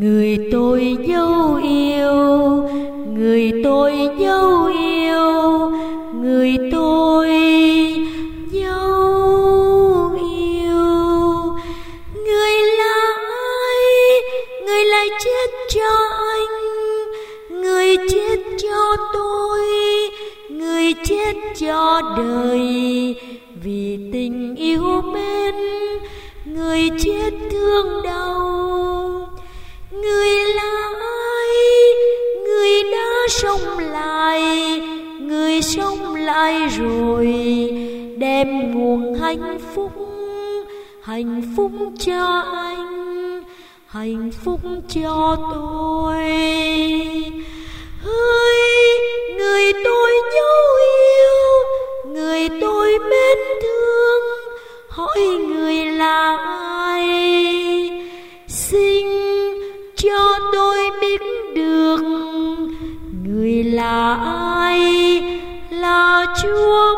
Người tôi dấu yêu, người tôi dấu yêu, người tôi dấu yêu. Người là ai? Người lại chết cho anh, người chết cho tôi, người chết cho đời. Vì tình yêu mến, người chết thương đau. Người là ai? Người đã sống lại, người sống lại rồi, đem nguồn hạnh phúc cho anh, hạnh phúc cho tôi. Hỡi người tôi dấu yêu, người tôi mến thương, hỏi người là ai? Xin cho tôi biết được người là ai, là Chúa